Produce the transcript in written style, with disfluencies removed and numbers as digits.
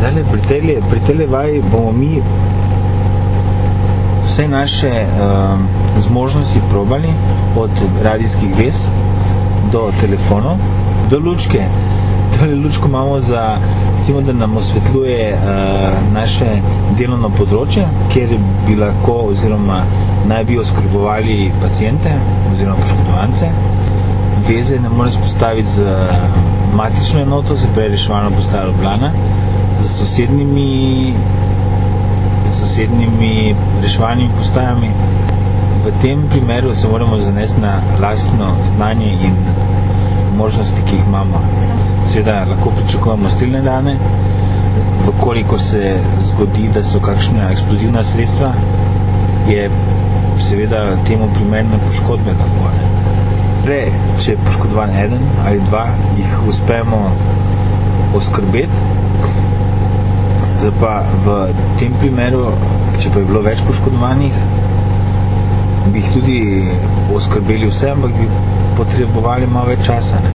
Zdaj, pri tele vaji bomo mi vse naše zmožnosti probali, od radijskih vez do telefonov, do lučke. Tole lučko imamo za, recimo, da nam osvetljuje naše delovno področje, kjer bi lahko oziroma naj bi oskrbovali paciente oziroma poškodovance. Veze ne morem spostaviti z matično enoto, se pravi reševalno postajo Ljubljana, z sosednjimi reševalnimi postajami. V tem primeru se moramo zanesti na lastno znanje in možnosti, ki jih imamo. Seveda lahko pričakujemo stilne dane, vkoliko se zgodi, da so kakšna eksplozivna sredstva, je seveda temu primerne poškodbe lahko. Če je poškodovan eden ali dva, jih uspemo oskrbeti. Zdaj pa v tem primeru, če pa je bilo več poškodovanih, bi jih tudi oskrbeli vse, ampak bi potrebovali malo več časa.